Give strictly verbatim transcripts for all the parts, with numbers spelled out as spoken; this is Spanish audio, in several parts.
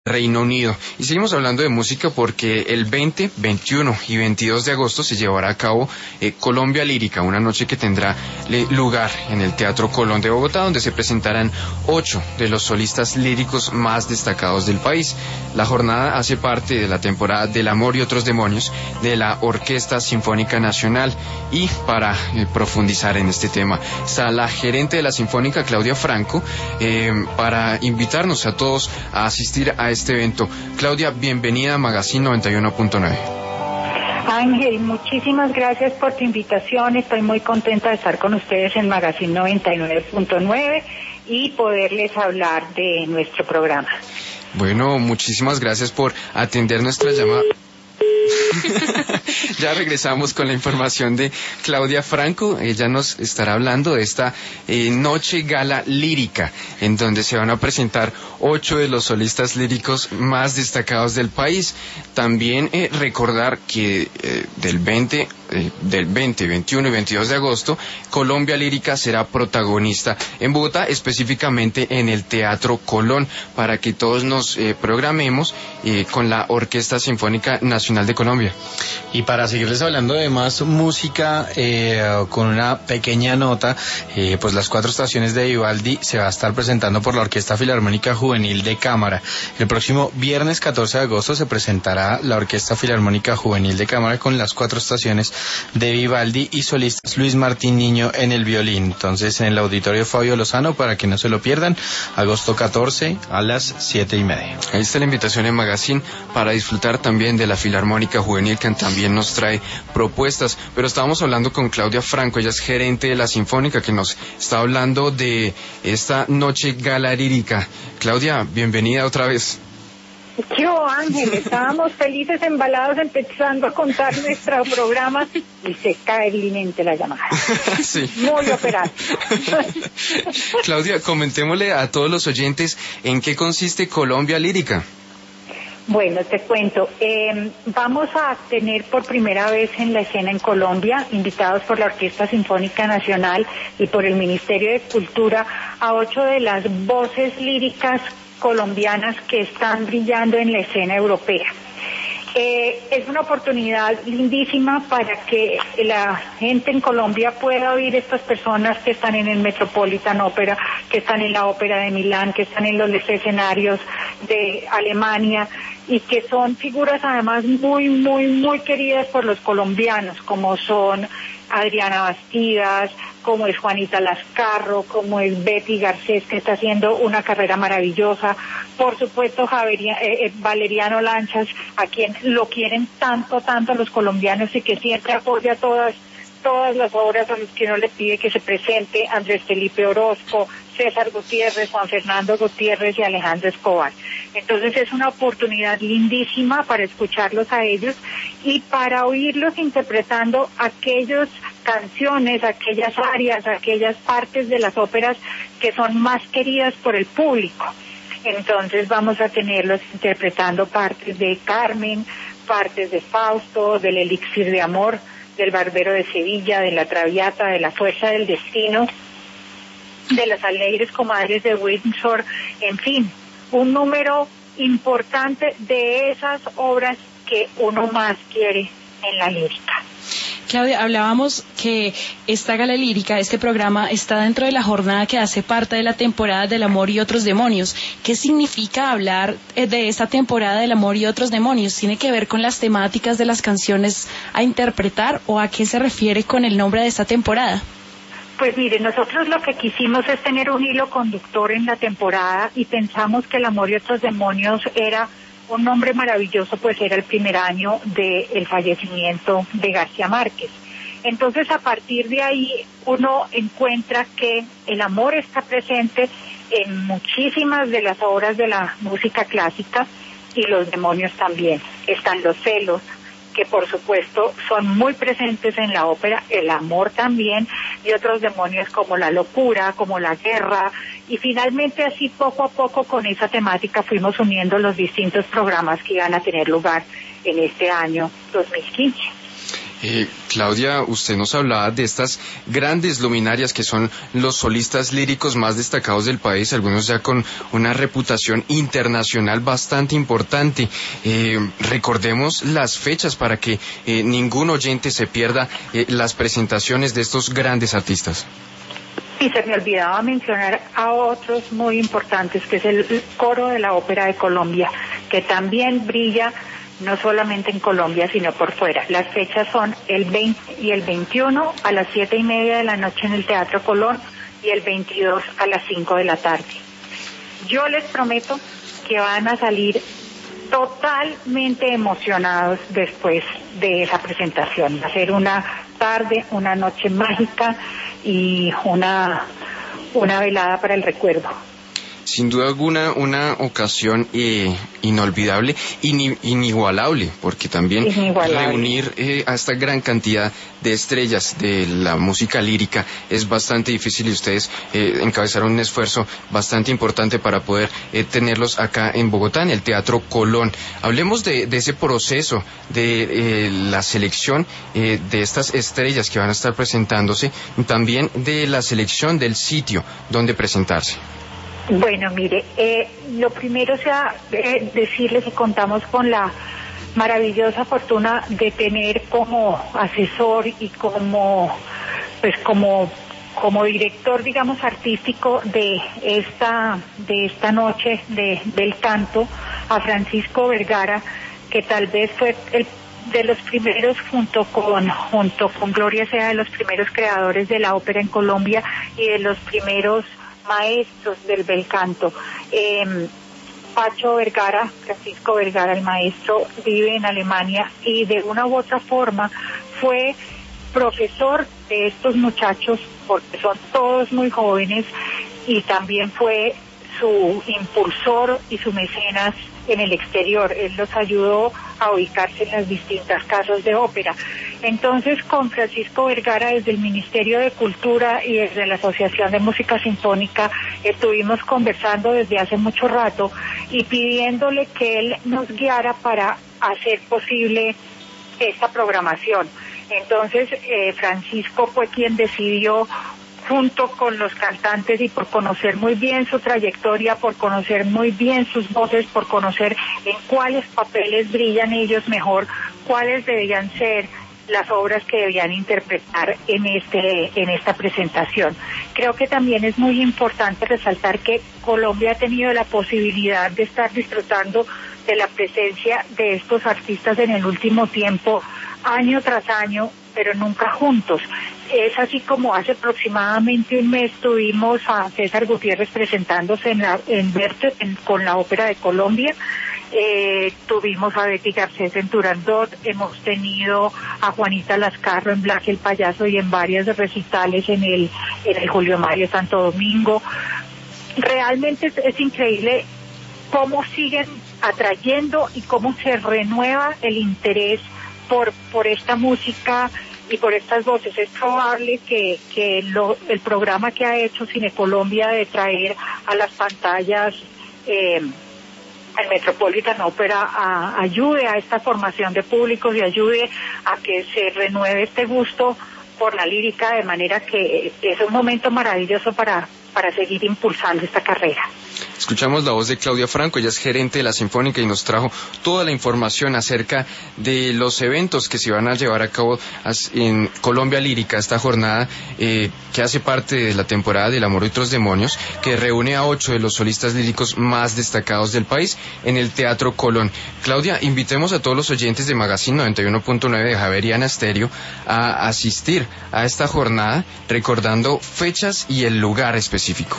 Reino Unido. Y seguimos hablando de música porque el veinte, veintiuno y veintidós de agosto se llevará a cabo eh, Colombia Lírica, una noche que tendrá le, lugar en el Teatro Colón de Bogotá, donde se presentarán ocho de los solistas líricos más destacados del país. La jornada hace parte de la temporada del Amor y otros demonios de la Orquesta Sinfónica Nacional. Y para eh, profundizar en este tema está la gerente de la Sinfónica, Claudia Franco, eh, para invitarnos a todos a asistir a este evento. Claudia, bienvenida a Magazine noventa y uno punto nueve. Ángel, muchísimas gracias por tu invitación. Estoy muy contenta de estar con ustedes en Magazine noventa y nueve punto nueve y poderles hablar de nuestro programa. Bueno, muchísimas gracias por atender nuestra llamada. Ya regresamos con la información de Claudia Franco. Ella nos estará hablando de esta eh, noche gala lírica, en donde se van a presentar ocho de los solistas líricos más destacados del país. También eh, recordar que eh, del veinte, eh, del veinte, veintiuno y veintidós de agosto, Colombia Lírica será protagonista en Bogotá, específicamente en el Teatro Colón, para que todos nos eh, programemos eh, con la Orquesta Sinfónica Nacional de Colombia. Y para seguirles hablando de más música, eh, con una pequeña nota, eh, pues las cuatro estaciones de Vivaldi se va a estar presentando por la Orquesta Filarmónica Juvenil de Cámara. El próximo viernes catorce de agosto se presentará la Orquesta Filarmónica Juvenil de Cámara con las cuatro estaciones de Vivaldi y solistas Luis Martín Niño en el violín. Entonces, en el Auditorio Fabio Lozano, para que no se lo pierdan, agosto catorce a las siete y media. Ahí está la invitación en Magazine para disfrutar también de la Filarmónica Juvenil, que también nos trae propuestas. Pero estábamos hablando con Claudia Franco, ella es gerente de la Sinfónica, que nos está hablando de esta noche gala lírica. Claudia, bienvenida otra vez. Yo, Ángel, estábamos felices, embalados, empezando a contar nuestro programa y se cae vilmente la llamada. Sí. Muy operado. Claudia, comentémosle a todos los oyentes en qué consiste Colombia Lírica. Bueno, te cuento, eh, vamos a tener por primera vez en la escena en Colombia, invitados por la Orquesta Sinfónica Nacional y por el Ministerio de Cultura, a ocho de las voces líricas colombianas que están brillando en la escena europea. Eh, es una oportunidad lindísima para que la gente en Colombia pueda oír estas personas que están en el Metropolitan Opera, que están en la Ópera de Milán, que están en los escenarios de Alemania y que son figuras además muy, muy, muy queridas por los colombianos, como son Adriana Bastidas, como es Juanita Lascarro, como es Betty Garcés, que está haciendo una carrera maravillosa, por supuesto Javeria, eh, eh, Valeriano Lanchas, a quien lo quieren tanto, tanto los colombianos y que siempre apoya todas todas las obras a los que uno le pide que se presente, Andrés Felipe Orozco, César Gutiérrez, Juan Fernando Gutiérrez y Alejandro Escobar. Entonces es una oportunidad lindísima para escucharlos a ellos y para oírlos interpretando aquellas canciones, aquellas arias, aquellas partes de las óperas que son más queridas por el público. Entonces vamos a tenerlos interpretando partes de Carmen, partes de Fausto, del Elixir de Amor, del Barbero de Sevilla, de la Traviata, de la Fuerza del Destino, de las Alegres Comadres de Windsor, en fin, un número importante de esas obras que uno más quiere en la lírica. Claudia, hablábamos que esta gala lírica, este programa, está dentro de la jornada que hace parte de la temporada del Amor y otros demonios. ¿Qué significa hablar de esta temporada del Amor y otros demonios? ¿Tiene que ver con las temáticas de las canciones a interpretar o a qué se refiere con el nombre de esta temporada? Pues mire, nosotros lo que quisimos es tener un hilo conductor en la temporada y pensamos que el Amor y otros demonios era un nombre maravilloso, pues era el primer año del fallecimiento de García Márquez. Entonces, a partir de ahí, uno encuentra que el amor está presente en muchísimas de las obras de la música clásica y los demonios también. Están los celos, que por supuesto son muy presentes en la ópera, el amor también, y otros demonios como la locura, como la guerra, y finalmente así poco a poco con esa temática fuimos uniendo los distintos programas que iban a tener lugar en este año dos mil quince. Eh, Claudia, usted nos hablaba de estas grandes luminarias que son los solistas líricos más destacados del país, algunos ya con una reputación internacional bastante importante. Eh, recordemos las fechas para que eh, ningún oyente se pierda eh, las presentaciones de estos grandes artistas. Y se me olvidaba mencionar a otros muy importantes, que es el Coro de la Ópera de Colombia, que también brilla no solamente en Colombia, sino por fuera. Las fechas son el veinte y el veintiuno a las siete y media de la noche en el Teatro Colón y el veintidós a las cinco de la tarde. Yo les prometo que van a salir totalmente emocionados después de esa presentación. Va a ser una tarde, una noche mágica y una, una velada para el recuerdo. Sin duda alguna, una ocasión eh, inolvidable, in, inigualable, porque también inigualable. reunir eh, a esta gran cantidad de estrellas de la música lírica es bastante difícil y ustedes eh, encabezaron un esfuerzo bastante importante para poder eh, tenerlos acá en Bogotá, en el Teatro Colón. Hablemos de, de ese proceso de eh, la selección eh, de estas estrellas que van a estar presentándose, también de la selección del sitio donde presentarse. Bueno, mire, eh, lo primero sea eh, decirles que contamos con la maravillosa fortuna de tener como asesor y como, pues como, como director, digamos, artístico de esta, de esta noche de, del canto a Francisco Vergara, que tal vez fue el de los primeros junto con junto con Gloria Sea de los primeros creadores de la ópera en Colombia y de los primeros maestros del bel canto. Eh, Pacho Vergara, Francisco Vergara, el maestro, vive en Alemania y de una u otra forma fue profesor de estos muchachos, porque son todos muy jóvenes, y también fue su impulsor y su mecenas en el exterior. Él los ayudó a ubicarse en las distintas casas de ópera. Entonces, con Francisco Vergara, desde el Ministerio de Cultura y desde la Asociación de Música Sinfónica, estuvimos conversando desde hace mucho rato y pidiéndole que él nos guiara para hacer posible esta programación. Entonces, eh, Francisco fue quien decidió, junto con los cantantes, y por conocer muy bien su trayectoria, por conocer muy bien sus voces, por conocer en cuáles papeles brillan ellos mejor, cuáles deberían ser las obras que debían interpretar en este en esta presentación. Creo que también es muy importante resaltar que Colombia ha tenido la posibilidad de estar disfrutando de la presencia de estos artistas en el último tiempo, año tras año, pero nunca juntos. Es así como hace aproximadamente un mes tuvimos a César Gutiérrez presentándose en, la, en Verte en, con la Ópera de Colombia. Eh, tuvimos a Betty Garcés en Turandot, hemos tenido a Juanita Lascarro en Black el Payaso y en varias recitales en el, en el Julio Mario Santo Domingo. Realmente es, es increíble cómo siguen atrayendo y cómo se renueva el interés por, por esta música y por estas voces. Es probable que, que lo, el programa que ha hecho Cine Colombia de traer a las pantallas eh, el Metropolitan Opera a, ayude a esta formación de públicos y ayude a que se renueve este gusto por la lírica, de manera que es un momento maravilloso para, para seguir impulsando esta carrera. Escuchamos la voz de Claudia Franco, ella es gerente de la Sinfónica y nos trajo toda la información acerca de los eventos que se van a llevar a cabo en Colombia Lírica, esta jornada eh, que hace parte de la temporada del Amor y otros demonios, que reúne a ocho de los solistas líricos más destacados del país en el Teatro Colón. Claudia, invitemos a todos los oyentes de Magazine noventa y uno punto nueve de Javeriana Estéreo a asistir a esta jornada, recordando fechas y el lugar específico.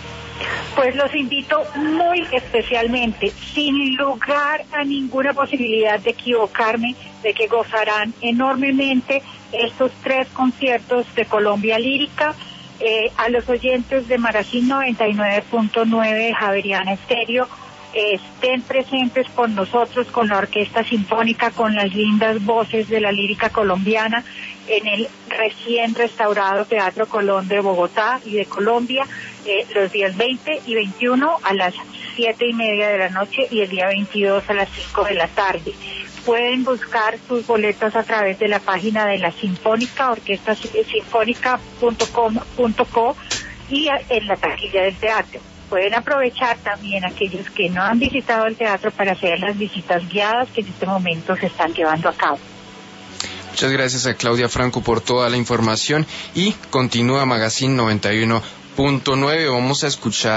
Pues los invito muy especialmente, sin lugar a ninguna posibilidad de equivocarme, de que gozarán enormemente estos tres conciertos de Colombia Lírica. Eh, a los oyentes de Magazine noventa y nueve punto nueve de Javeriana Estéreo, estén presentes con nosotros, con la Orquesta Sinfónica, con las lindas voces de la lírica colombiana, en el recién restaurado Teatro Colón de Bogotá y de Colombia, eh, los días veinte y veintiuno a las siete y media de la noche y el día veintidós a las cinco de la tarde. Pueden buscar sus boletos a través de la página de la Sinfónica, orquesta sinfónica punto com punto co, y en la taquilla del teatro. Pueden aprovechar también aquellos que no han visitado el teatro para hacer las visitas guiadas que en este momento se están llevando a cabo. Muchas gracias a Claudia Franco por toda la información y continúa Magazine noventa y uno punto nueve. Vamos a escuchar